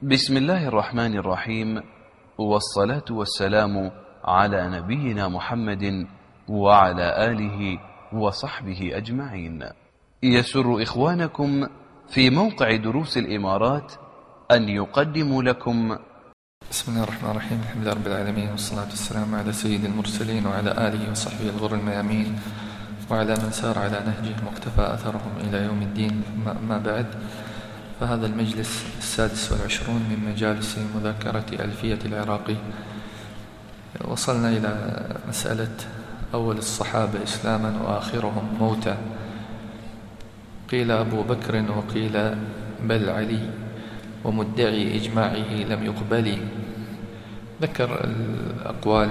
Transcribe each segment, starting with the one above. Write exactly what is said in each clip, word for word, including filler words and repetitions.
بسم الله الرحمن الرحيم، والصلاة والسلام على نبينا محمد وعلى آله وصحبه أجمعين. يسر إخوانكم في موقع دروس الإمارات أن يقدموا لكم بسم الله الرحمن الرحيم. الحمد لله رب العالمين، والصلاة والسلام على سيد المرسلين وعلى آله وصحبه الغر الميامين وعلى من سار على نهجه مقتفى أثرهم إلى يوم الدين. ما بعد، فهذا المجلس السادس والعشرون من مجالس مذاكرة ألفية العراقي. وصلنا إلى مسألة أول الصحابة إسلاما وآخرهم موتا. قيل أبو بكر وقيل بل علي، ومدعي إجماعه لم يقبل. ذكر الأقوال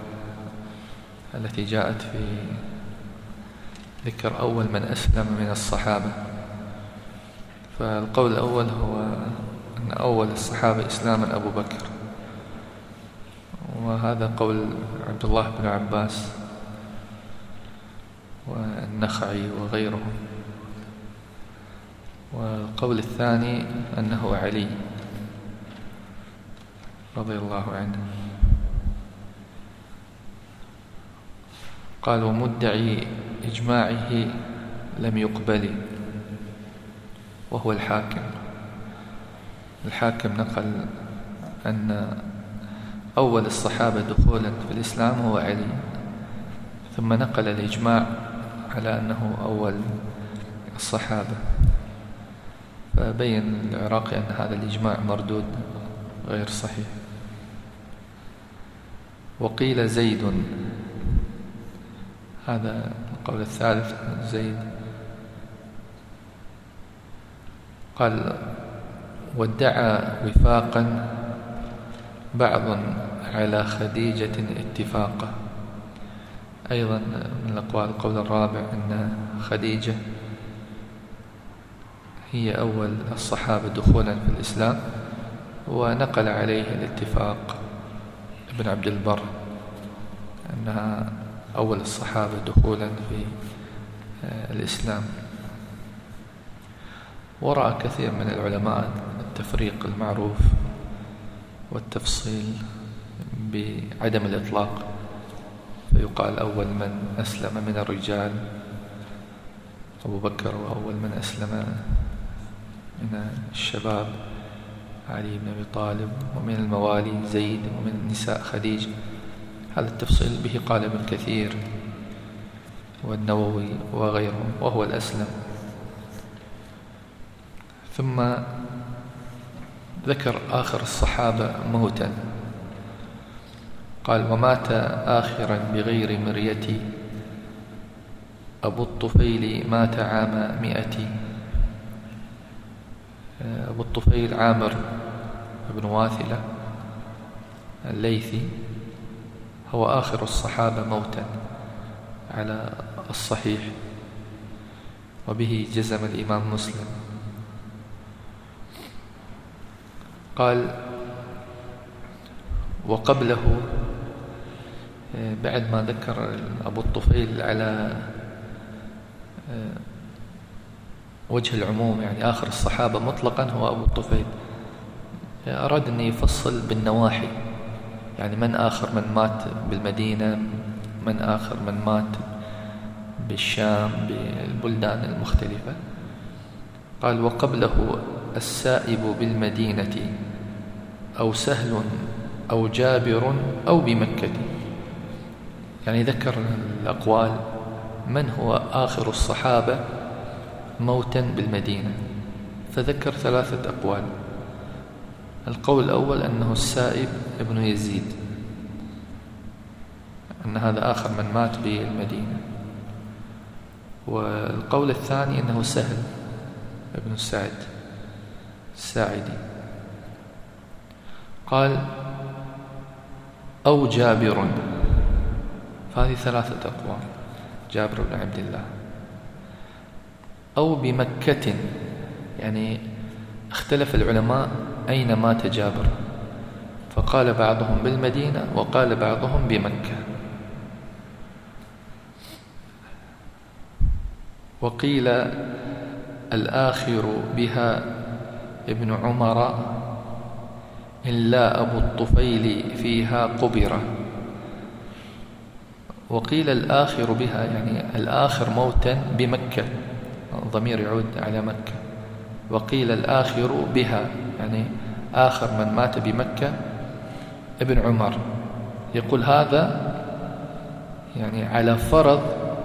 التي جاءت في ذكر أول من أسلم من الصحابة. فالقول الأول هو أن أول الصحابة إسلاما أبو بكر، وهذا قول عبد الله بن عباس والنخعي وغيرهم. والقول الثاني أنه علي رضي الله عنه. قال ومدعي إجماعه لم يقبل، وهو الحاكم. الحاكم نقل أن أول الصحابة دخولا في الإسلام هو علي، ثم نقل الإجماع على أنه أول الصحابة، فبين العراقي أن هذا الإجماع مردود غير صحيح. وقيل زيد، هذا القول الثالث زيد. قال وادعى وفاقا بعض على خديجة اتفاقا. أيضا من الأقوال القول الرابع أن خديجة هي أول الصحابة دخولا في الإسلام، ونقل عليه الاتفاق ابن عبد البر أنها أول الصحابة دخولا في الإسلام. ورأى كثير من العلماء التفريق المعروف والتفصيل بعدم الإطلاق، فيقال أول من أسلم من الرجال أبو بكر، وأول من أسلم من الشباب علي بن أبي طالب، ومن الموالي زيد، ومن النساء خديجة. هذا التفصيل به قال ابن كثير والنووي وغيرهم، وهو الأسلم. ثم ذكر آخر الصحابة موتا. قال ومات آخرا بغير مريتي، أبو الطفيل مات عام مئة. أبو الطفيل عامر بن واثلة الليثي، هو آخر الصحابة موتا على الصحيح، وبه جزم الإمام مسلم. قال وقبله، بعد ما ذكر أبو الطفيل على وجه العموم، يعني آخر الصحابة مطلقا هو أبو الطفيل، أراد أن يفصل بالنواحي، يعني من آخر من مات بالمدينة، من آخر من مات بالشام، بالبلدان المختلفة. قال وقبله السائب بالمدينة، أو سهل أو جابر أو بمكة. يعني ذكر الأقوال من هو آخر الصحابة موتا بالمدينة، فذكر ثلاثة أقوال. القول الأول أنه السائب ابن يزيد، أن هذا آخر من مات بالمدينة. والقول الثاني أنه سهل ابن سعد الساعدي. قال أو جابر، فهذه ثلاثة أقوال، جابر بن عبد الله. أو بمكة، يعني اختلف العلماء أين مات جابر، فقال بعضهم بالمدينة وقال بعضهم بمكة. وقيل الآخر بها ابن عمر إلا أبو الطفيل فيها قبر. وقيل الآخر بها يعني الآخر موتا بمكة، الضمير يعود على مكة. وقيل الآخر بها يعني آخر من مات بمكة ابن عمر. يقول هذا يعني على فرض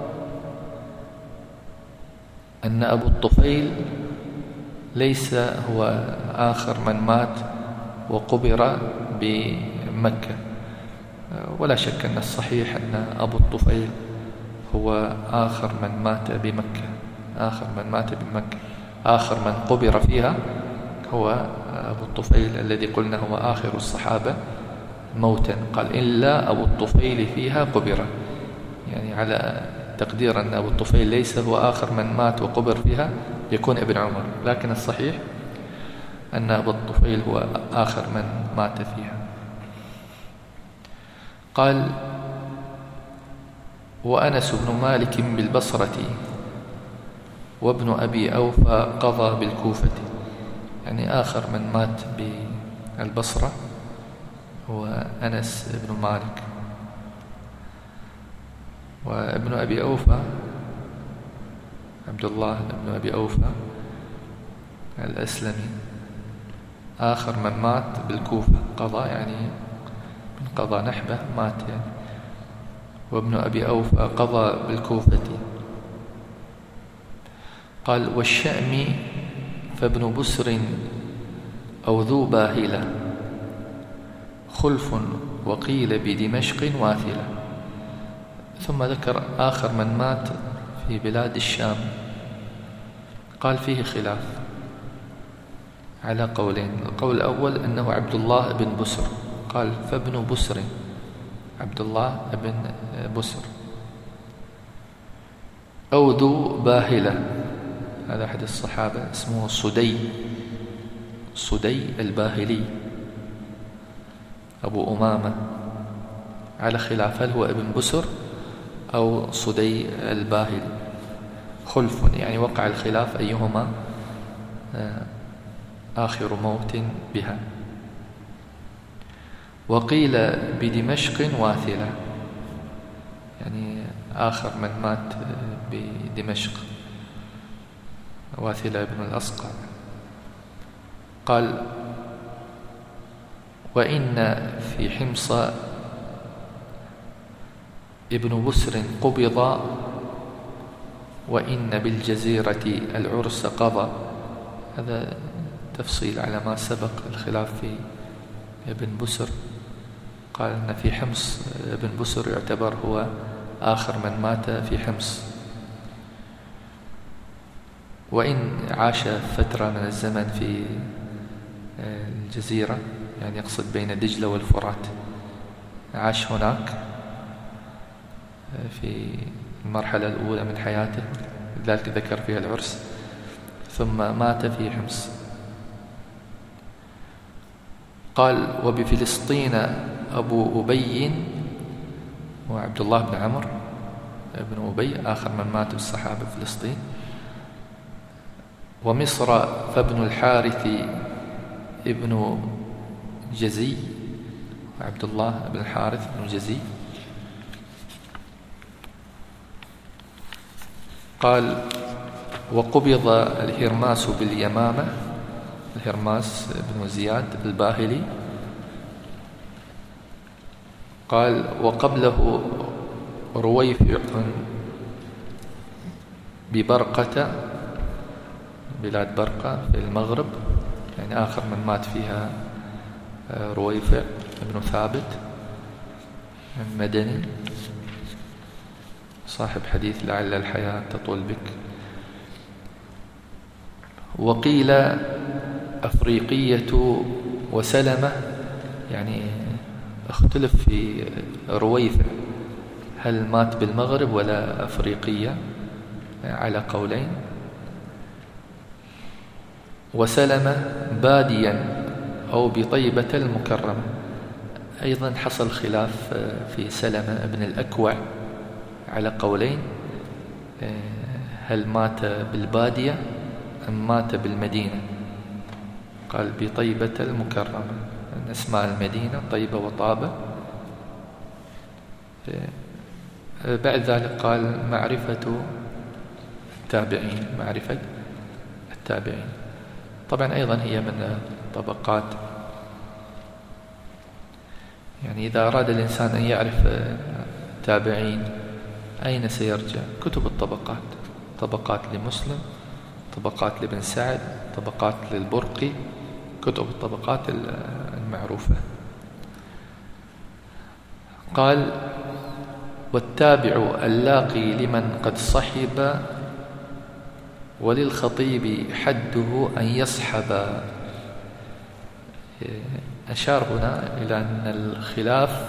أن أبو الطفيل ليس هو آخر من مات وقبر بمكة، ولا شك أن الصحيح أن أبو الطفيل هو آخر من مات بمكة، آخر من مات بمكة، آخر من قبر فيها هو أبو الطفيل الذي قلنا هو آخر الصحابة موتا. قال إلا أبو الطفيل فيها قبر، يعني على تقدير أن أبو الطفيل ليس هو آخر من مات وقبر فيها يكون ابن عمر، لكن الصحيح أن أبو الطفيل هو آخر من مات فيها. قال وأنس بن مالك بالبصرة وابن أبي أوفى قضى بالكوفة، يعني آخر من مات بالبصرة هو أنس بن مالك. وابن أبي أوفى عبد الله بن أبي أوفى الأسلمي آخر من مات بالكوفة، قضى يعني من قضى نحبه مات يعني. وابن أبي أوفى قضى بالكوفة. قال والشأم فابن بسر أو ذو باهلة خلف وقيل بدمشق واثلة. ثم ذكر آخر من مات في بلاد الشام، قال فيه خلاف على قولين. القول الأول أنه عبد الله بن بسر، قال فابن بسر عبد الله بن بسر. أو ذو باهلة، هذا أحد الصحابة اسمه صدي صدي الباهلي أبو أمامة، على خلاف هل هو ابن بسر أو صدي الباهلي. خلف يعني وقع الخلاف أيهما آخر موت بها. وقيل بدمشق واثلة، يعني آخر من مات بدمشق واثلة بن الأصقع. قال وإن في حمص ابن بسر قبض وإن بالجزيرة العرس قضى. هذا تفصيل على ما سبق الخلاف في ابن بسر. قال أن في حمص ابن بسر يعتبر هو آخر من مات في حمص، وإن عاش فترة من الزمن في الجزيرة، يعني يقصد بين دجلة والفرات، عاش هناك في المرحلة الأولى من حياته، لذلك ذكر فيها العرس، ثم مات في حمص. قال وبفلسطين أبو أبي وعبد الله بن عمرو بن أبي آخر من مات بالصحابة في فلسطين. ومصر فابن الحارث ابن جزي وعبد الله بن الحارث بن جزي. قال وقبض الهرماس باليمامة، الهرماس بن زياد الباهلي. قال وقبله رويفع ببرقة، بلاد برقة في المغرب، يعني آخر من مات فيها رويفع بن ثابت المدني صاحب حديث لعل الحياة تطول بك. وقيل أفريقية وسلمة، يعني اختلف في رويفع هل مات بالمغرب ولا أفريقية على قولين. وسلمة باديا أو بطيبة المكرمة، أيضا حصل خلاف في سلمة بن الأكوع على قولين، هل مات بالبادية أم مات بالمدينة. قال بطيبة المكرمة من أسماء المدينة طيبة وطابة. بعد ذلك قال معرفة التابعين، معرفة التابعين طبعا أيضا هي من طبقات، يعني إذا أراد الإنسان أن يعرف التابعين أين سيرجع؟ كتب الطبقات، طبقات لمسلم، طبقات لابن سعد، طبقات للبرقي، كتب الطبقات المعروفة. قال والتابع اللاقي لمن قد صحب وللخطيب حده أن يصحب. أشار هنا إلى أن الخلاف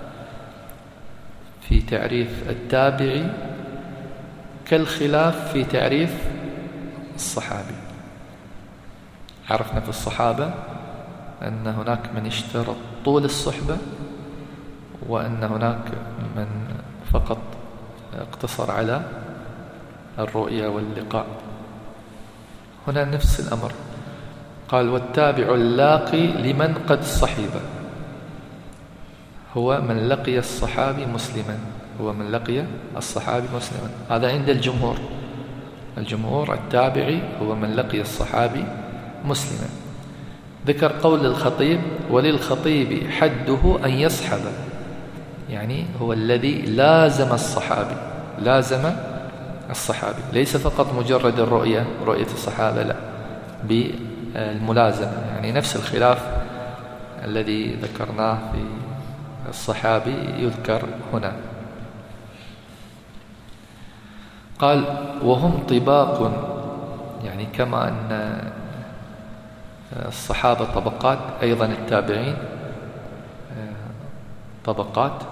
في تعريف التابعي كالخلاف في تعريف الصحابي. عرفنا في الصحابة أن هناك من اشترط طول الصحبة، وأن هناك من فقط اقتصر على الرؤية واللقاء. هنا نفس الأمر، قال والتابع اللاقي لمن قد صحب، هو من لقي الصحابي مسلما، هو من لقي الصحابي مسلما. هذا عند الجمهور، الجمهور التابعي هو من لقي الصحابي مسلما. ذكر قول الخطيب وللخطيب حده أن يصحب، يعني هو الذي لازم الصحابي، لازم الصحابي، ليس فقط مجرد الرؤية، رؤية الصحابة، لا، بالملازمة. يعني نفس الخلاف الذي ذكرناه في الصحابي يذكر هنا. قال وهم طباق، يعني كما أن الصحابة طبقات، أيضا التابعين طبقات.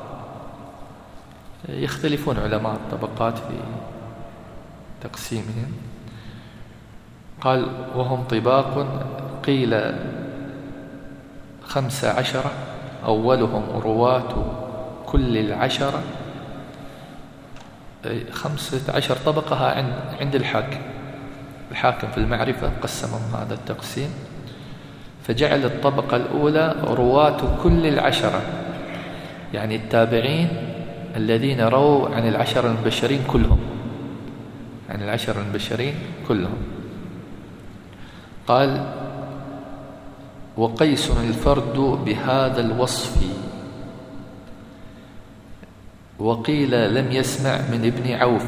يختلفون علماء الطبقات في تقسيمهم. قال وهم طباق، قيل خمس عشرة، أولهم رواة كل العشرة. خمسة عشر طبقة عند عند الحاكم، الحاكم في المعرفة قسمهم هذا التقسيم، فجعل الطبقة الأولى رواة كل العشرة، يعني التابعين الذين رووا عن العشر المبشرين كلهم، عن العشر المبشرين كلهم. قال وقيس الفرد بهذا الوصف، وقيل لم يسمع من ابن عوف.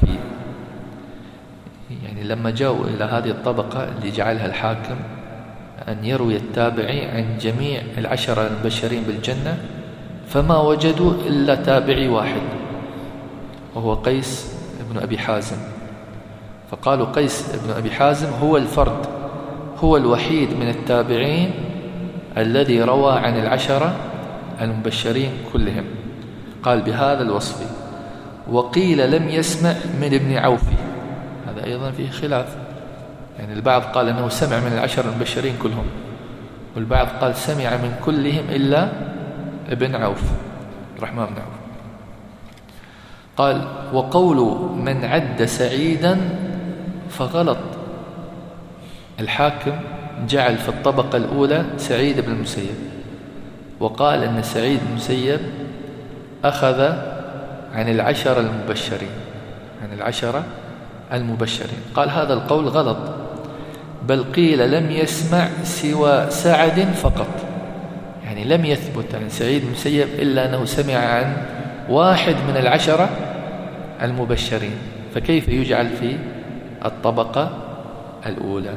يعني لما جاءوا إلى هذه الطبقة اللي جعلها الحاكم أن يروي التابعي عن جميع العشرة المبشرين بالجنة، فما وجدوا إلا تابعي واحد وهو قيس ابن أبي حازم. فقالوا قيس ابن أبي حازم هو الفرد، هو الوحيد من التابعين الذي روى عن العشرة المبشرين كلهم. قال بهذا الوصف. وقيل لم يسمع من ابن عوف، هذا أيضا فيه خلاف، يعني البعض قال أنه سمع من العشر المبشرين كلهم، والبعض قال سمع من كلهم إلا ابن عوف، الرحمن بن عوف. قال وقول من عد سعيدا فغلط. الحاكم جعل في الطبقة الأولى سعيد بن المسيب، وقال أن سعيد بن المسيب أخذ عن العشرة المبشرين، عن العشرة المبشرين. قال هذا القول غلط، بل قيل لم يسمع سوى سعد فقط، يعني لم يثبت عن سعيد بن المسيب إلا أنه سمع عن واحد من العشرة المبشرين، فكيف يجعل في الطبقة الأولى؟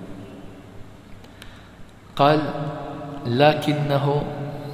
قال لكنه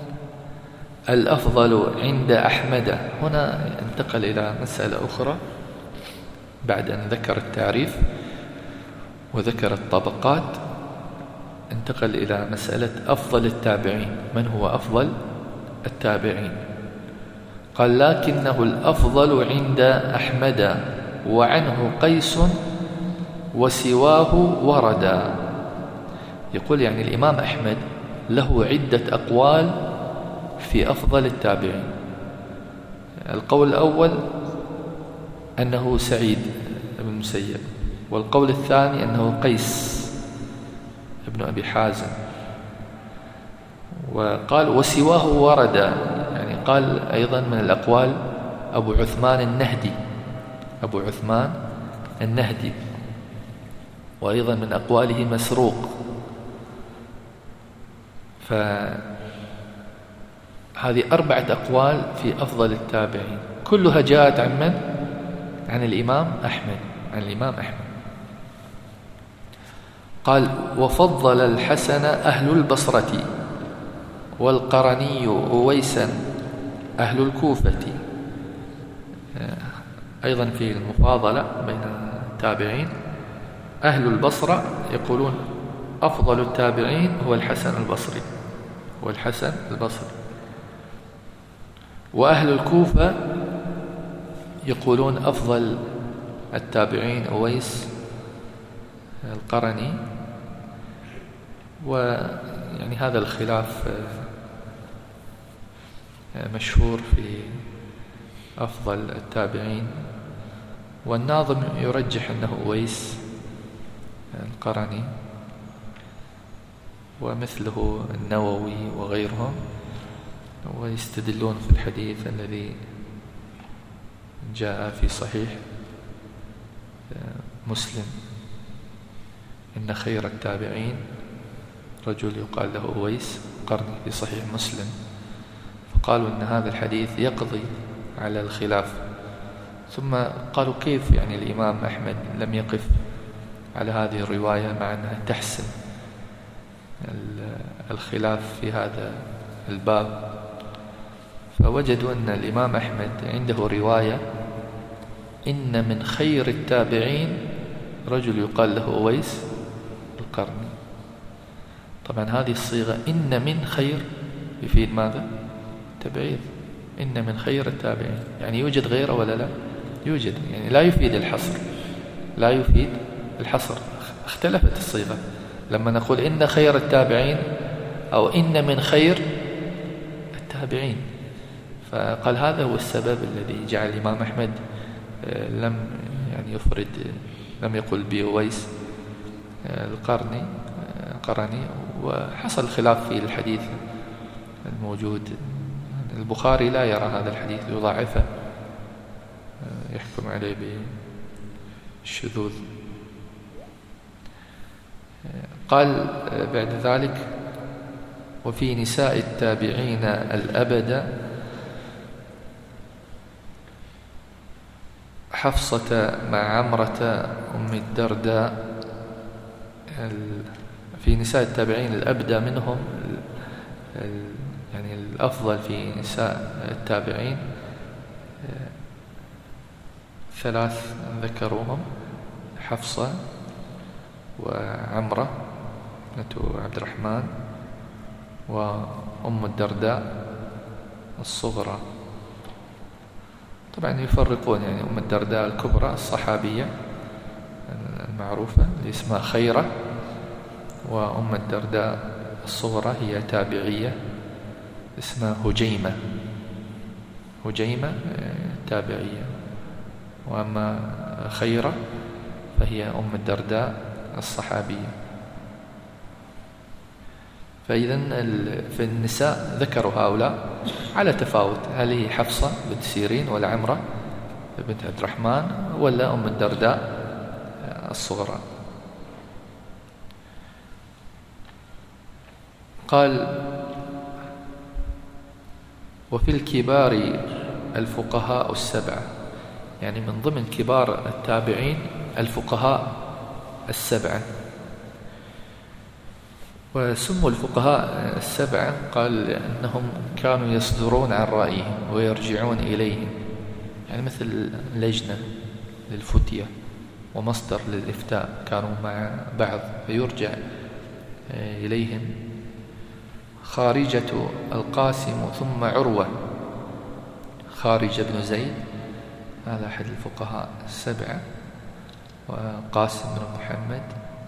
الأفضل عند أحمد. هنا انتقل إلى مسألة أخرى بعد أن ذكر التعريف وذكر الطبقات، انتقل إلى مسألة أفضل التابعين، من هو أفضل التابعين؟ قال لكنه الأفضل عند أحمد وعنه قيس وسواه وردا. يقول يعني الإمام أحمد له عدة أقوال في أفضل التابعين. القول الأول أنه سعيد بن المسيب، والقول الثاني أنه قيس ابن أبي حازم، وقال وسواه ورد، يعني قال أيضا من الأقوال أبو عثمان النهدي، أبو عثمان النهدي، وأيضا من أقواله مسروق. فهذه أربعة أقوال في أفضل التابعين، كلها جاءت عن من؟ عن الإمام أحمد، عن الإمام أحمد. قال وفضل الحسن أهل البصرة والقرني أويسا أهل الكوفة. أيضا في المفاضلة بين التابعين، أهل البصرة يقولون أفضل التابعين هو الحسن البصري، هو الحسن البصري. وأهل الكوفة يقولون أفضل التابعين أويس القرني. ويعني هذا الخلاف مشهور في أفضل التابعين، والناظم يرجح أنه أويس القرني، ومثله النووي وغيرهم، ويستدلون في الحديث الذي جاء في صحيح مسلم إن خير التابعين رجل يقال له أويس قرني، في صحيح مسلم. فقالوا إن هذا الحديث يقضي على الخلاف. ثم قالوا كيف يعني الإمام أحمد لم يقف على هذه الرواية مع أنها تحسن الخلاف في هذا الباب؟ فوجدوا أن الإمام أحمد عنده رواية إن من خير التابعين رجل يقال له أويس القرني. طبعا هذه الصيغة إن من خير يفيد ماذا؟ تبعيض. إن من خير التابعين يعني يوجد غيره ولا لا؟ يوجد، يعني لا يفيد الحصر، لا يفيد الحصر. اختلفت الصيغة لما نقول إن خير التابعين أو إن من خير التابعين. فقال هذا هو السبب الذي جعل الإمام أحمد لم يعني يفرد، لم يقل بأويس القرني قرني. وحصل خلاف في الحديث الموجود، البخاري لا يرى هذا الحديث، يضاعفه، يحكم عليه بالشذوذ. قال بعد ذلك وفي نساء التابعين الأبد حفصة مع عمرة أم الدرداء. في نساء التابعين الأبدى منهم يعني الأفضل في نساء التابعين ثلاث ذكروهم: حفصة وعمرة بنت عبد الرحمن وأم الدرداء الصغرى. طبعا يفرقون، يعني أم الدرداء الكبرى الصحابية المعروفة اللي اسمها خيرة، وأم الدرداء الصغرى هي تابعية اسمها هجيمة، هجيمة تابعية. وأما خيرة فهي أم الدرداء الصحابية. فإذن في النساء ذكروا هؤلاء على تفاوت، هل هي حفصة بنت سيرين ولا عمرة بنت عبد الرحمن ولا أم الدرداء الصغرى. قال وفي الكبار الفقهاء السبعة، يعني من ضمن كبار التابعين الفقهاء السبعة. وسموا الفقهاء السبعة قال أنهم كانوا يصدرون عن رأيهم ويرجعون إليهم، يعني مثل لجنة للفتية ومصدر للإفتاء، كانوا مع بعض فيرجع إليهم. خارجة القاسم ثم عروة، خارجة بن زيد هذا أحد الفقهاء السبعة، وقاسم بن محمد،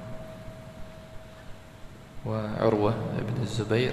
وعروة بن الزبير.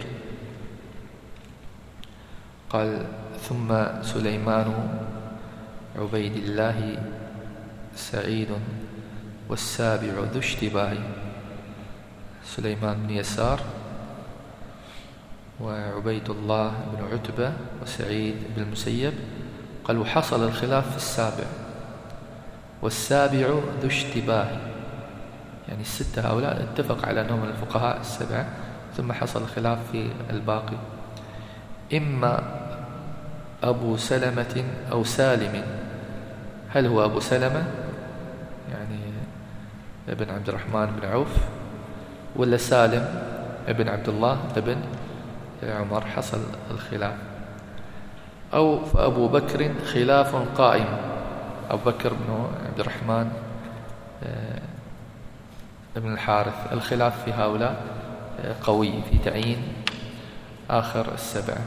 قال ثم سليمان عبيد الله سعيد والسابع ذو اشتباه، سليمان بن يسار وعبيد الله بن عتبة وسعيد بن المسيب. قال وحصل الخلاف في السابع، والسابع ذو اشتباه، يعني الستة هؤلاء اتفق على أنهم من الفقهاء السبعة، ثم حصل الخلاف في الباقي، إما أبو سلمة أو سالم. هل هو أبو سلمة يعني ابن عبد الرحمن بن عوف، ولا سالم ابن عبد الله ابن عمر؟ حصل الخلاف. أو فأبو بكر خلاف قائم، أبو بكر بن عبد الرحمن ابن الحارث، الخلاف في هؤلاء قوي في تعيين آخر السبعة.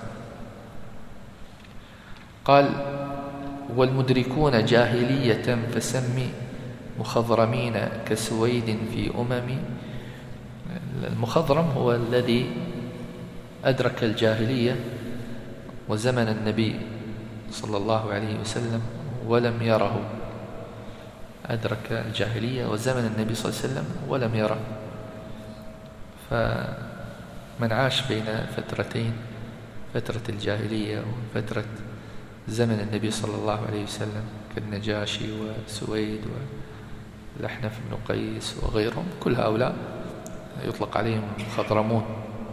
قال والمدركون جاهلية فسمي مخضرمين كسويد في أمم. المخضرم هو الذي أدرك الجاهلية وزمن النبي صلى الله عليه وسلم ولم يره، أدرك الجاهلية وزمن النبي صلى الله عليه وسلم ولم يره. فمن عاش بين فترتين، فترة الجاهلية وفترة زمن النبي صلى الله عليه وسلم كالنجاشي وسويد والأحنف بن قيس وغيرهم، كل هؤلاء يطلق عليهم مخضرمون.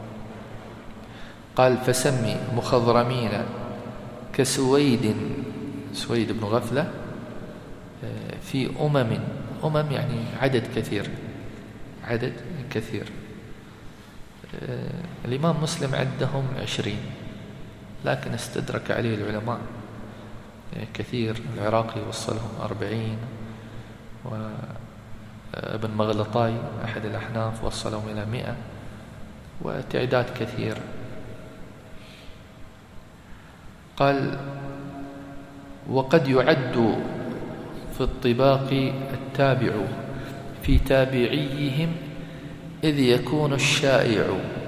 قال فسمي مخضرمين كسويد، سويد بن غفلة، في أمم. أمم يعني عدد كثير، عدد كثير. الإمام مسلم عدهم عشرين، لكن استدرك عليه العلماء كثير. العراقي وصلهم أربعين، وابن مغلطاي أحد الأحناف وصلهم إلى مئة، وتعداد كثير. قال وقد يعد في الطباق التابع في تابعيهم، إذ يكون الشائع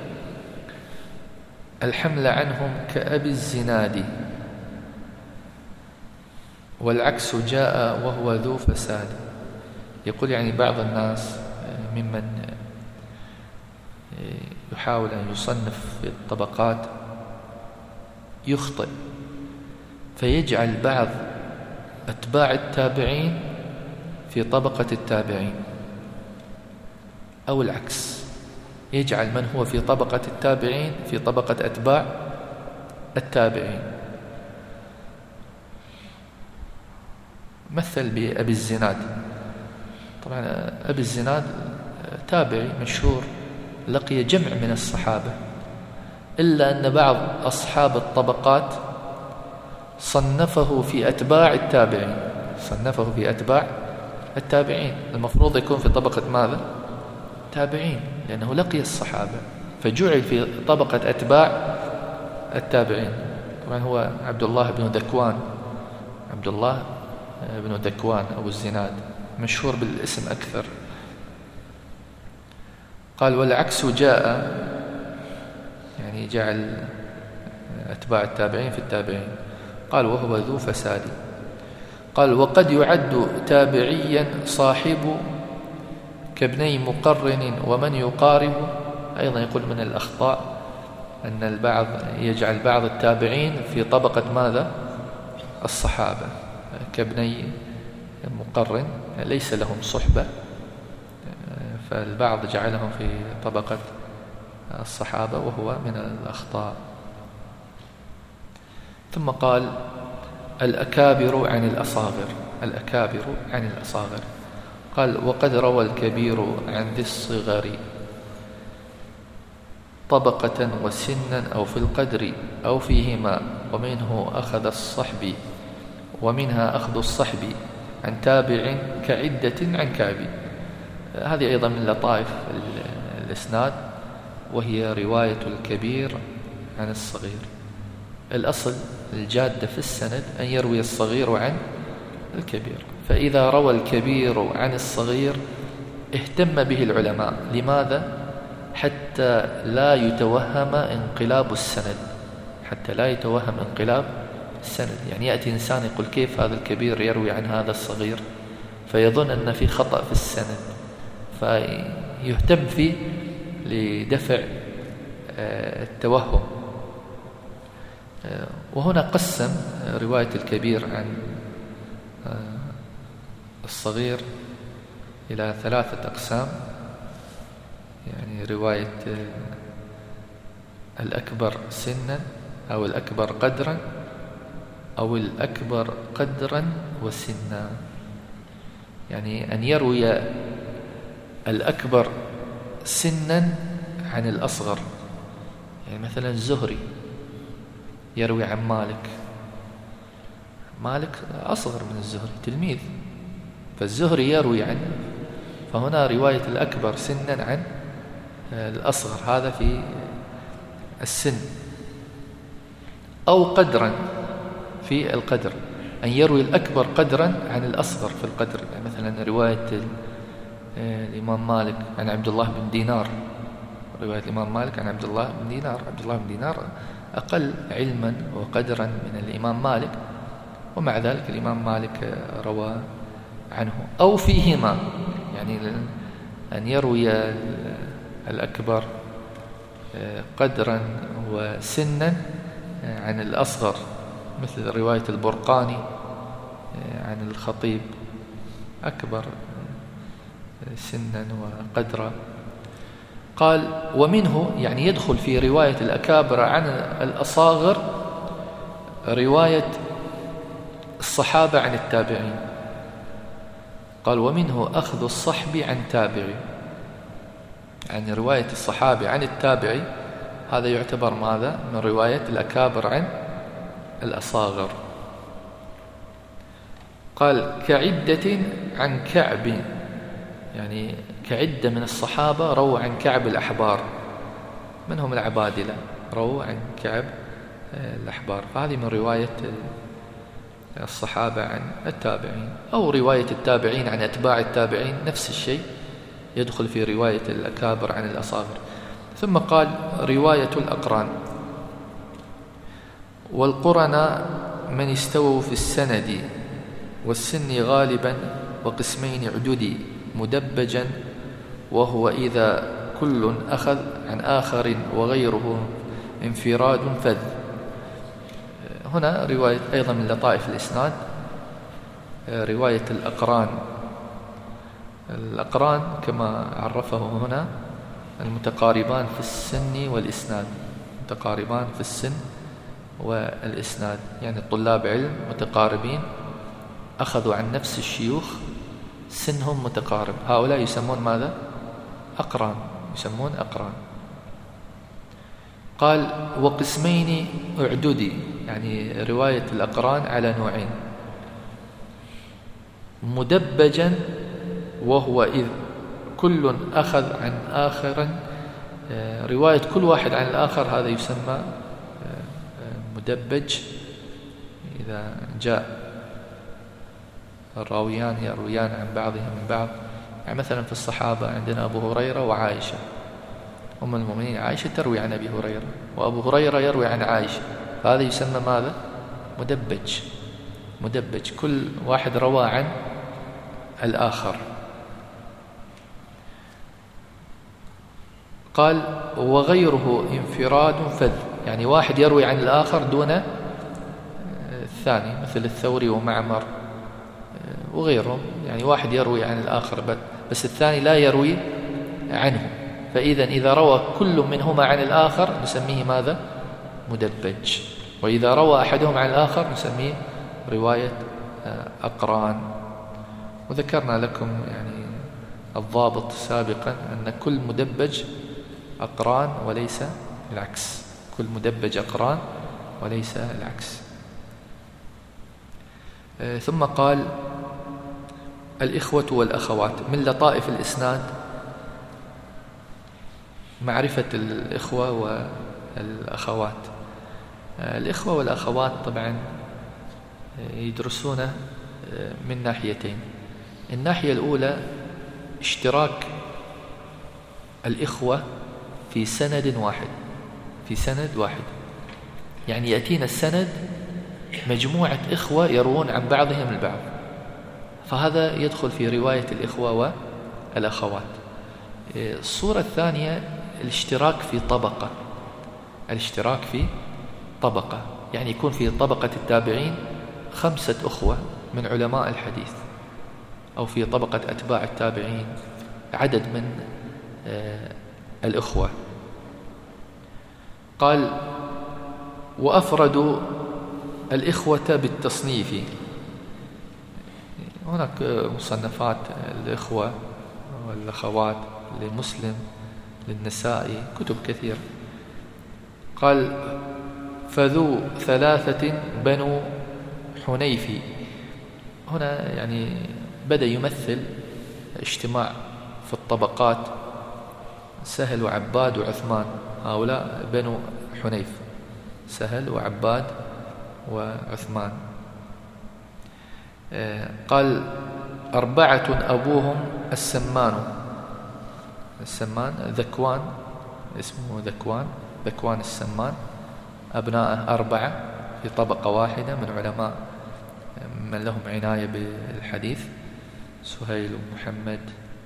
الحمل عنهم كأبي الزناد، والعكس جاء وهو ذو فساد. يقول يعني بعض الناس ممن يحاول أن يصنف في الطبقات يخطئ، فيجعل بعض أتباع التابعين في طبقة التابعين، أو العكس، يجعل من هو في طبقة التابعين في طبقة أتباع التابعين. مثل بأبي الزناد. طبعا أبي الزناد تابعي مشهور، لقي جمع من الصحابة، إلا أن بعض أصحاب الطبقات صنفه في أتباع التابعين، صنفه في أتباع التابعين. المفروض يكون في طبقة ماذا؟ تابعين، لأنه لقي الصحابة، فجعل في طبقة أتباع التابعين. طبعا هو عبد الله بن ذكوان، عبد الله بن ذكوان أبو الزناد، مشهور بالاسم أكثر. قال والعكس جاء، يعني جعل أتباع التابعين في التابعين. قال وهو ذو فساد. قال وقد يعد تابعيا صاحب كابني مقرن ومن يقارب. أيضا يقول من الأخطاء أن البعض يجعل بعض التابعين في طبقة ماذا؟ الصحابة، كابني مقرن ليس لهم صحبة، فالبعض جعلهم في طبقة الصحابة، وهو من الأخطاء. ثم قال الأكابر عن الأصاغر، الأكابر عن الأصاغر. قال وقد روى الكبير عن ذي الصغر طبقة وسنا أو في القدر أو فيهما، ومنه أخذ الصحب ومنها أخذ الصحب عن تابع كعدة عن كعب. هذه أيضا من لطائف الإسناد، وهي رواية الكبير عن الصغير. الأصل الجادة في السند أن يروي الصغير عن الكبير، فإذا روى الكبير عن الصغير اهتم به العلماء. لماذا؟ حتى لا يتوهم انقلاب السند، حتى لا يتوهم انقلاب السند. يعني يأتي إنسان يقول كيف هذا الكبير يروي عن هذا الصغير، فيظن أن في خطأ في السند، فيهتم فيه لدفع التوهم. وهنا قسم رواية الكبير عن الصغير إلى ثلاثة أقسام، يعني رواية الأكبر سنا أو الأكبر قدرا أو الأكبر قدرا وسنا، يعني أن يروي الأكبر سنا عن الأصغر. يعني مثلا الزهري يروي عن مالك، مالك أصغر من الزهري تلميذ، فالزهري يروي عنه، فهنا رواية الأكبر سنا عن الأصغر، هذا في السن. أو قدرا في القدر، أن يروي الأكبر قدرا عن الأصغر في القدر. يعني مثلا رواية الإمام مالك عن عبد الله بن دينار، رواية الإمام مالك عن عبد الله بن دينار، عبد الله بن دينار أقل علما وقدرا من الإمام مالك، ومع ذلك الإمام مالك روى عنه. أو فيهما، يعني أن يروي الأكبر قدرا وسنا عن الأصغر، مثل رواية البرقاني عن الخطيب أكبر سنا وقدرا. قال ومنه، يعني يدخل في رواية الأكابر عن الأصاغر رواية الصحابة عن التابعين. قال ومنه أخذ الصحب عن تابعي، يعني رواية الصحابي عن التابعي هذا يعتبر ماذا؟ من رواية الأكابر عن الأصاغر. قال كعدة عن كعب، يعني كعدة من الصحابة رووا عن كعب الأحبار، منهم العبادلة رووا عن كعب الأحبار، فهذه من رواية الصحابة عن التابعين. أو رواية التابعين عن أتباع التابعين، نفس الشيء يدخل في رواية الأكابر عن الأصاغر. ثم قال رواية الأقران. والقرناء من استووا في السند والسن غالبا، وقسمين عددي مدبجا، وهو إذا كل أخذ عن آخر وغيره انفراد فذ. هنا رواية أيضا من لطائف الإسناد، رواية الأقران. الأقران كما عرفه هنا المتقاربان في السن والإسناد، متقاربان في السن والإسناد، يعني الطلاب علم متقاربين أخذوا عن نفس الشيوخ، سنهم متقارب، هؤلاء يسمون ماذا؟ أقران، يسمون أقران. قال وقسمين اعددي، يعني رواية الأقران على نوعين: مدبجا وهو إذ كل أخذ عن آخر، رواية كل واحد عن الآخر هذا يسمى مدبج. إذا جاء الراويان يرويان عن بعضهم من بعض، يعني مثلا في الصحابة عندنا أبو هريرة وعائشة، أم المؤمنين عائشة تروي عن أبي هريرة، وأبو هريرة يروي عن عائشة، هذا يسمى ماذا؟ مدبج. مدبج، كل واحد روى عن الآخر. قال وغيره انفراد فذ، يعني واحد يروي عن الآخر دون الثاني، مثل الثوري ومعمر وغيرهم، يعني واحد يروي عن الآخر بس الثاني لا يروي عنه، فإذا إذا روى كل منهما عن الآخر نسميه ماذا؟ مدبج. وإذا روى أحدهم عن الآخر نسميه رواية أقران. وذكرنا لكم يعني الضابط سابقا أن كل مدبج أقران وليس العكس، كل مدبج أقران وليس العكس. ثم قال الإخوة والأخوات. من لطائف الإسناد معرفة الإخوة والأخوات. الإخوة والأخوات طبعا يدرسون من ناحيتين. الناحية الأولى اشتراك الإخوة في سند واحد، في سند واحد، يعني يأتينا السند مجموعة إخوة يروون عن بعضهم البعض، فهذا يدخل في رواية الإخوة والأخوات. الصورة الثانية الاشتراك في طبقة، الاشتراك في طبقة، يعني يكون في طبقة التابعين خمسة أخوة من علماء الحديث، أو في طبقة أتباع التابعين عدد من آه الأخوة. قال وأفردوا الإخوة بالتصنيف. هناك مصنفات الإخوة والأخوات لمسلم، للنسائي، كتب كثيرة. قال فذو ثلاثة بنو حنيفي. هنا يعني بدأ يمثل اجتماع في الطبقات، سهل وعباد وعثمان، هؤلاء بنو حنيف، سهل وعباد وعثمان. قال أربعة أبوهم السمان. السمان ذكوان، اسمه ذكوان، ذكوان السمان. أبناءه أربعة في طبقة واحدة من علماء من لهم عناية بالحديث، سهيل ومحمد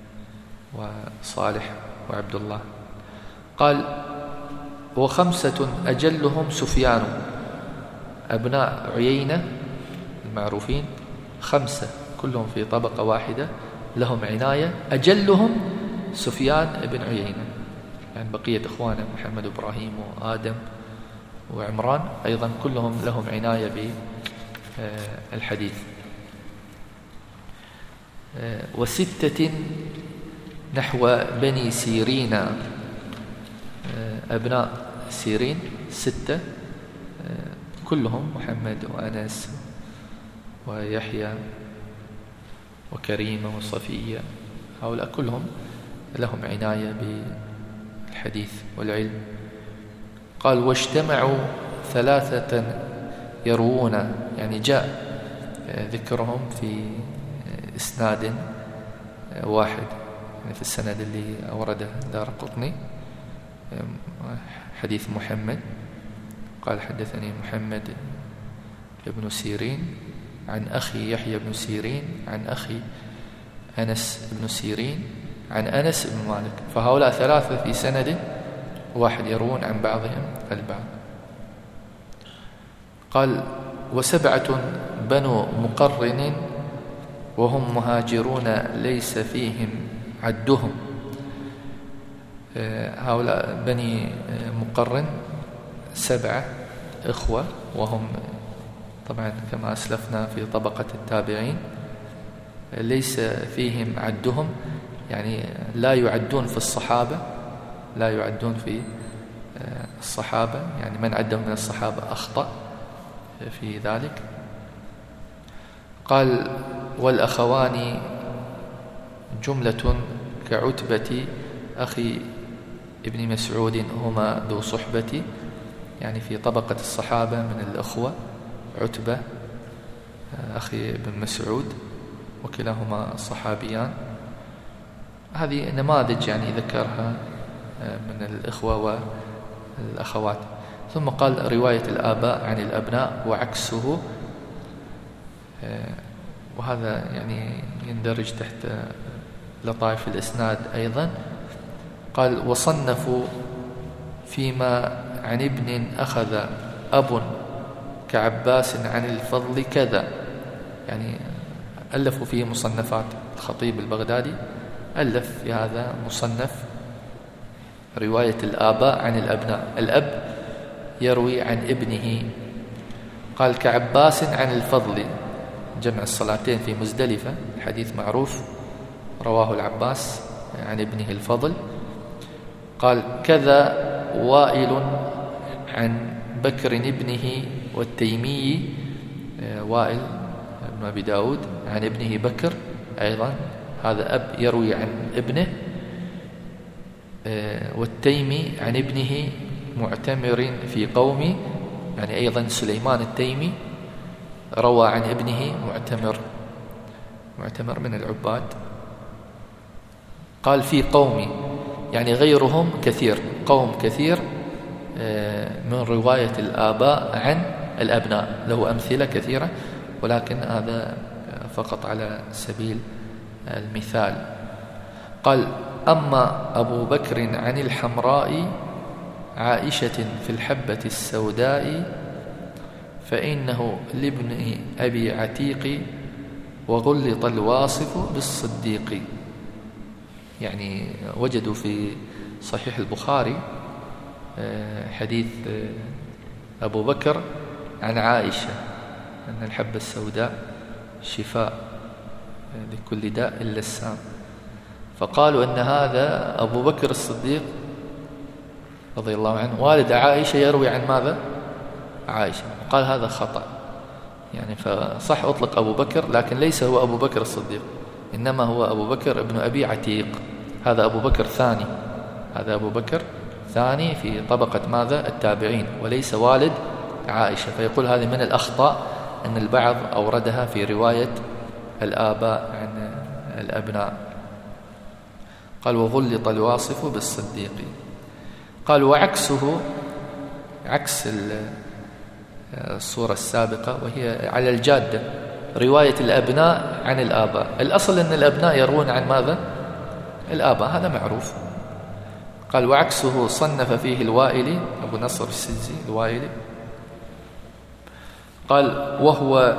وصالح وعبد الله. قال وخمسة أجلهم سفيان. أبناء عيينة المعروفين خمسة كلهم في طبقة واحدة لهم عناية، أجلهم سفيان بن عيينة. يعني بقية إخوانه محمد وإبراهيم وآدم وعمران أيضا كلهم لهم عناية بالحديث. وستة نحو بني سيرين. أبناء سيرين ستة كلهم محمد وأنس ويحيى وكريمة وصفية، هؤلاء كلهم لهم عناية بالحديث والعلم. قال واجتمعوا ثلاثة يروون، يعني جاء ذكرهم في إسناد واحد، يعني في السند اللي أورده دارقطني حديث محمد. قال حدثني محمد بن سيرين عن أخي يحيى بن سيرين عن أخي أنس بن سيرين عن أنس بن مالك. فهؤلاء ثلاثة في سند واحد يروون عن بعضهم البعض. قال وسبعة بنو مقرن وهم مهاجرون ليس فيهم عدهم. هؤلاء بني مقرن سبعة إخوة، وهم طبعا كما أسلفنا في طبقة التابعين، ليس فيهم عدهم، يعني لا يعدون في الصحابة، لا يعدون في الصحابة، يعني من عدهم من الصحابة أخطأ في ذلك. قال والأخوان جملة كعتبة أخي ابن مسعود هما ذو صحبة، يعني في طبقة الصحابة من الأخوة عتبة أخي ابن مسعود وكلاهما صحابيان. هذه نماذج يعني ذكرها من الإخوة والأخوات. ثم قال رواية الآباء عن الأبناء وعكسه، وهذا يعني يندرج تحت لطائف الإسناد أيضا. قال وصنفوا فيما عن ابن أخذ أب كعباس عن الفضل كذا، يعني ألفوا فيه مصنفات. الخطيب البغدادي ألف في هذا مصنف رواية الآباء عن الأبناء، الأب يروي عن ابنه. قال كعباس عن الفضل، جمع الصلاتين في مزدلفة، الحديث معروف، رواه العباس عن ابنه الفضل. قال كذا وائل عن بكر ابنه والتيمي، وائل بن أبي داود عن ابنه بكر أيضا، هذا أب يروي عن ابنه. والتيمي عن ابنه معتمر في قومي، يعني أيضا سليمان التيمي روى عن ابنه معتمر، معتمر من العباد. قال في قومي، يعني غيرهم كثير، قوم كثير من رواية الآباء عن الأبناء، له أمثلة كثيرة، ولكن هذا فقط على سبيل المثال. قال أما أبو بكر عن الحمراء عائشة في الحبة السوداء فإنه لابن أبي عتيق وغلط الواصف بالصديق. يعني وجدوا في صحيح البخاري حديث أبو بكر عن عائشة أن الحبة السوداء شفاء لكل داء إلا السام، فقالوا أن هذا أبو بكر الصديق رضي الله عنه والد عائشة يروي عن ماذا؟ عائشة. قال هذا خطأ، يعني فصح أطلق أبو بكر لكن ليس هو أبو بكر الصديق، إنما هو أبو بكر ابن أبي عتيق. هذا أبو بكر ثاني، هذا أبو بكر ثاني في طبقة ماذا؟ التابعين، وليس والد عائشة. فيقول هذه من الأخطاء أن البعض أوردها في رواية الآباء عن الأبناء. قال وغلط الواصف بالصديق. قال وعكسه، عكس الصورة السابقة وهي على الجادة، رواية الأبناء عن الآباء. الأصل أن الأبناء يروون عن ماذا؟ الآباء، هذا معروف. قال وعكسه صنف فيه الوائلي، أبو نصر السجزي الوائلي. قال وهو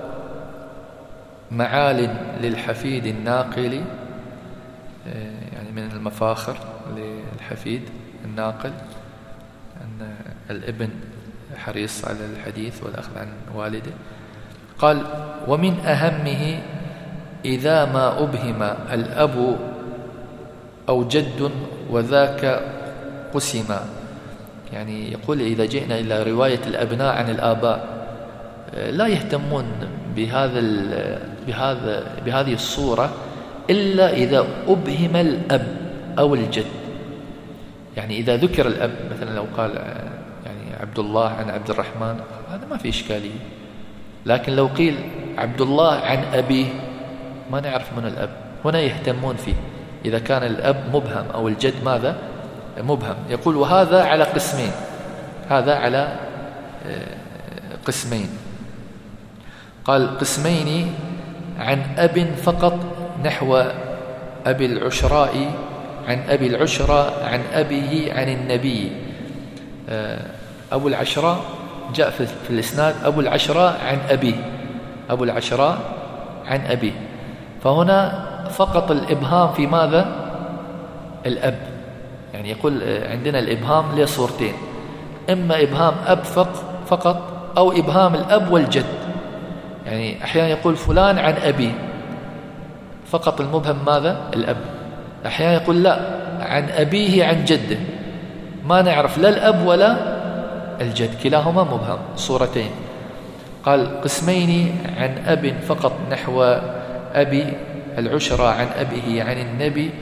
معال للحفيد الناقل، يعني من المفاخر للحفيد الناقل أن الابن حريص على الحديث والأخذ عن والده. قال ومن أهمه إذا ما أبهم الأب أو جد وذاك قسما. يعني يقول إذا جئنا إلى رواية الأبناء عن الآباء لا يهتمون بهذا بهذا بهذه الصورة إلا إذا أبهم الأب أو الجد. يعني إذا ذكر الأب مثلا لو قال يعني عبد الله عن عبد الرحمن هذا ما في إشكالية، لكن لو قيل عبد الله عن أبيه ما نعرف من الأب، هنا يهتمون فيه إذا كان الأب مبهم أو الجد ماذا؟ مبهم. يقول وهذا على قسمين، هذا على قسمين. قال قسمين عن أب فقط نحو أبي العشراء عن أبي العشراء عن أبيه عن النبي. أبو العشراء جاء في الإسناد أبو العشراء عن أبيه، أبو العشراء عن أبيه، فهنا فقط الإبهام في ماذا؟ الأب. يعني يقول عندنا الإبهام له صورتين، إما إبهام أب فقط أو إبهام الأب والجد. يعني أحيانا يقول فلان عن أبيه فقط المبهم ماذا؟ الأب. أحيانا يقول لا عن أبيه عن جده، ما نعرف لا الأب ولا الجد، كلاهما مبهم، صورتين. قال قسمين عن أب فقط نحو أبي العشرة عن أبيه عن النبي،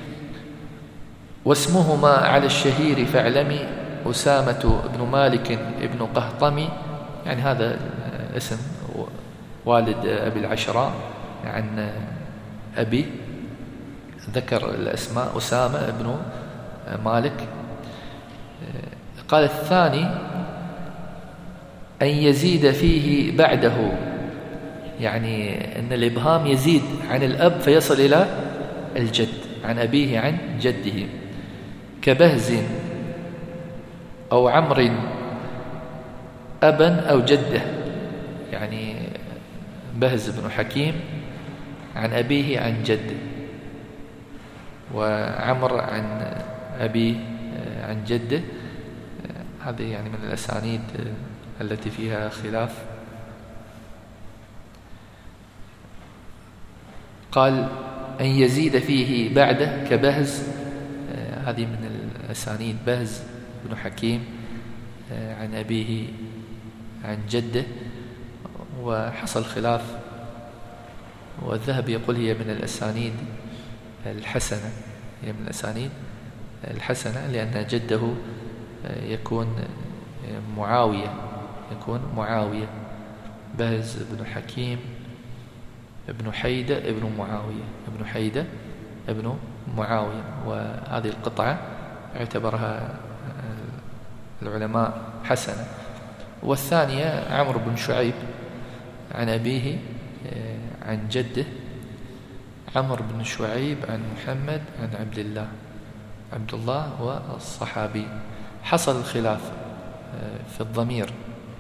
واسمهما على الشهير فاعلمي أسامة بن مالك بن قهطمي. يعني هذا اسم والد أبي العشراء عن أبي، ذكر الأسماء أسامة بن مالك. قال الثاني أن يزيد فيه بعده، يعني أن الإبهام يزيد عن الأب فيصل إلى الجد، عن أبيه عن جده، كبهز أو عمر أبا أو جده. يعني بهز بن حكيم عن أبيه عن جده، وعمر عن أبيه عن جده. هذه يعني من الأسانيد التي فيها خلاف. قال أن يزيد فيه بعده كبهز، هذه من الأسانيد بهز بن حكيم عن أبيه عن جده، وحصل خلاف، والذهبي يقول هي من الأسانيد الحسنة، هي من الأسانيد الحسنة لأن جده يكون معاوية، يكون معاوية، بهز بن حكيم ابن حيدة ابن معاوية، ابن حيدة ابن معاوية. وهذه القطعة اعتبرها العلماء حسنة. والثانية عمرو بن شعيب عن أبيه عن جده، عمرو بن شعيب عن محمد عن عبد الله، عبد الله والصحابي. حصل الخلاف في الضمير،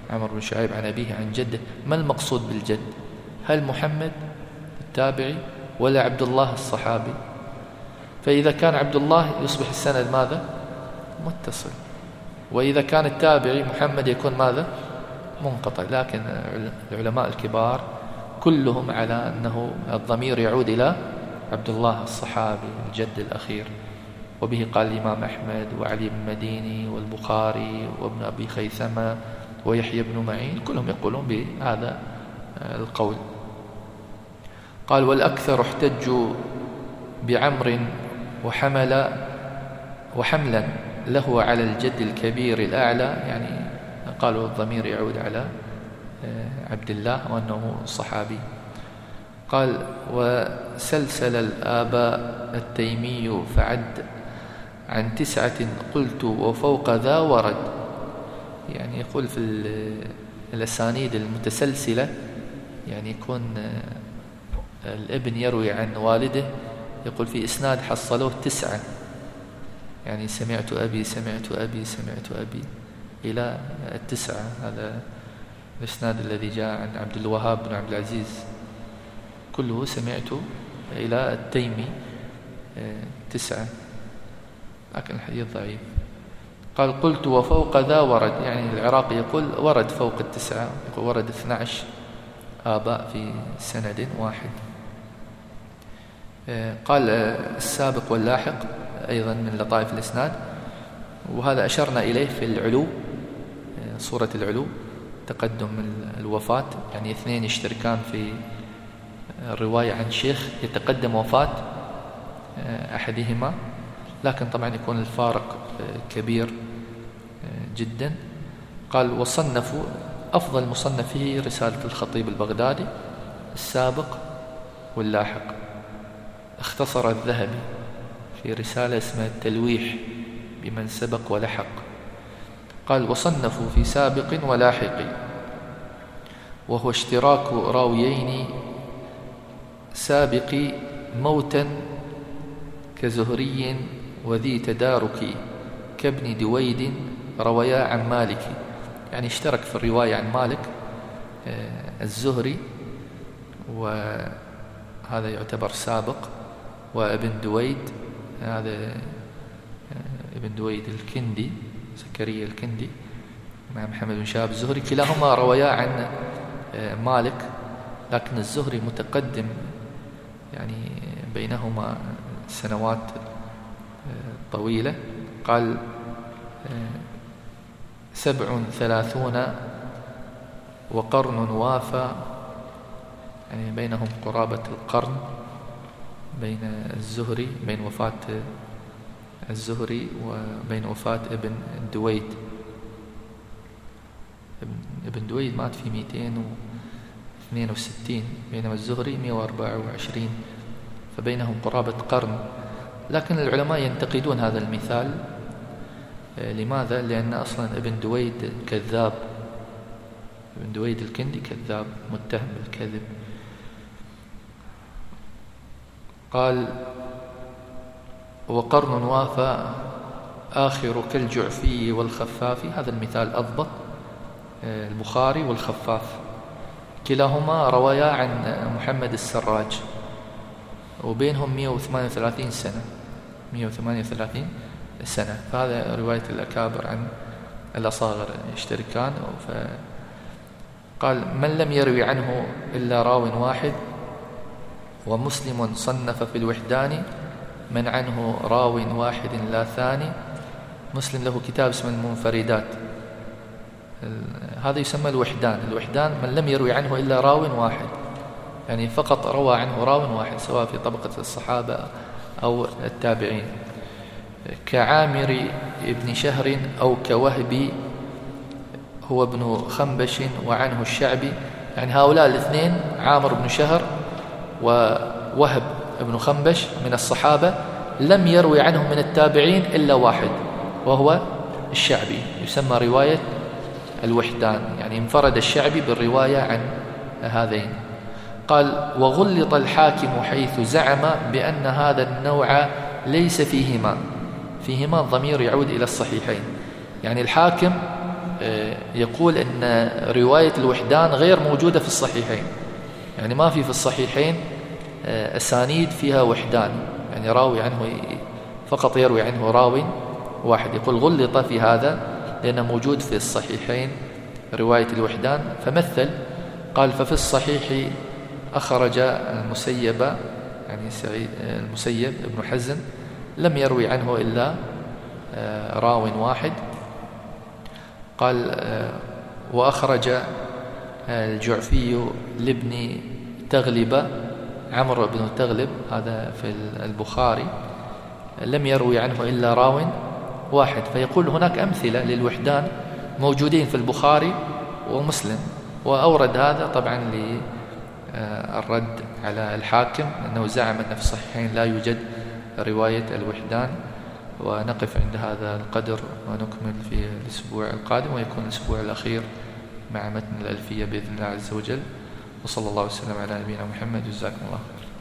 عمرو بن شعيب عن أبيه عن جده. ما المقصود بالجد؟ هل محمد التابعي ولا عبد الله الصحابي؟ فإذا كان عبد الله يصبح السند ماذا؟ متصل. وإذا كان التابعي محمد يكون ماذا؟ منقطع. لكن العلماء الكبار كلهم على أنه الضمير يعود إلى عبد الله الصحابي الجد الأخير. وبه قال الإمام أحمد وعلي بن مديني والبخاري وابن أبي خيثمة ويحيى بن معين، كلهم يقولون بهذا القول. قال والأكثر احتجوا بعمر وحمل وحملا له على الجد الكبير الأعلى، يعني قالوا الضمير يعود على عبد الله وأنه صحابي. قال وسلسل الآباء التيمي فعد عن تسعة قلت وفوق ذا ورد. يعني يقول في الأسانيد المتسلسلة يعني يكون الابن يروي عن والده، يقول في إسناد حصلوه تسعة، يعني سمعت أبي سمعت أبي سمعت أبي إلى التسعة. هذا الإسناد الذي جاء عن عبد الوهاب بن عبد العزيز كله سمعت إلى التيمي تسعة، لكن الحديث ضعيف. قال قلت وفوق ذا ورد، يعني العراقي يقول ورد فوق التسعة، يقول ورد اثنى عشر آباء في سند واحد. قال السابق واللاحق أيضا من لطائف الإسناد، وهذا أشرنا إليه في العلو، صورة العلو تقدم الوفاة، يعني اثنين يشتركان في الرواية عن شيخ يتقدم وفاة أحدهما، لكن طبعا يكون الفارق كبير جدا. قال وصنفوا أفضل مصنف فيه رسالة الخطيب البغدادي السابق واللاحق، اختصر الذهبي في رسالة اسمها التلويح بمن سبق ولحق. قال وصنفوا في سابق ولاحق وهو اشتراك راويين سابق موتا كزهري وذي تدارك كابن دويد رويا عن مالك، يعني اشترك في الرواية عن مالك الزهري، وهذا يعتبر سابق، وابن دويد هذا ابن دويد الكندي زكريا الكندي مع محمد بن شهاب الزهري، كلاهما رويا عن مالك، لكن الزهري متقدم يعني بينهما سنوات طويلة. قال سبع ثلاثون وقرن وافى، يعني بينهم قرابة القرن بين الزهري، بين وفاة الزهري وبين وفاة ابن دويد. ابن دويد مات في مئتين واثنين وستين بينما الزهري مئة وأربعة وعشرين، فبينهم قرابة قرن. لكن العلماء ينتقدون هذا المثال. لماذا؟ لأن أصلا ابن دويد كذاب، ابن دويد الكندي كذاب متهم بالكذب. قال وقرن وافى آخر كالجعفي والخفاف، هذا المثال أضبط، البخاري والخفاف كلاهما روايا عن محمد السراج، وبينهم مئة وثمانية وثلاثين سنة مئة وثمانية وثلاثين سنة، فهذا رواية الأكابر عن الأصاغر يشتركان. قال من لم يروي عنه إلا راو واحد، ومسلم صنف في الوحدان من عنه راو واحد لا ثاني. مسلم له كتاب اسمه المنفردات، هذا يسمى الوحدان. الوحدان من لم يروي عنه إلا راو واحد، يعني فقط روى عنه راو واحد سواء في طبقة الصحابة أو التابعين، كعامر ابن شهر أو كوهب هو ابن خنبش وعنه الشعبي. يعني هؤلاء الاثنين عامر بن شهر ووهب ابن خنبش من الصحابة لم يروي عنهم من التابعين إلا واحد وهو الشعبي، يسمى رواية الوحدان، يعني انفرد الشعبي بالرواية عن هذين. قال وغلط الحاكم حيث زعم بأن هذا النوع ليس فيهما، فيهما الضمير يعود إلى الصحيحين، يعني الحاكم يقول أن رواية الوحدان غير موجودة في الصحيحين، يعني ما في في الصحيحين أسانيد فيها وحدان، يعني راوي عنه فقط يروي عنه راوي واحد. يقول غلط في هذا لأنه موجود في الصحيحين رواية الوحدان، فمثل قال ففي الصحيح أخرج المسيب، يعني سعيد المسيب ابن حزن لم يروي عنه إلا راو واحد. قال وأخرج الجعفي لابن تغلب، عمرو بن تغلب هذا في البخاري لم يروي عنه إلا راو واحد. فيقول هناك أمثلة للوحدان موجودين في البخاري ومسلم، وأورد هذا طبعا للرد على الحاكم أنه زعم أن في الصحيحين لا يوجد رواية الوحدان. ونقف عند هذا القدر ونكمل في الأسبوع القادم، ويكون الأسبوع الأخير مع متن الألفية بإذن الله عز وجل. وصلى الله وسلم على نبينا محمد. جزاكم الله خير.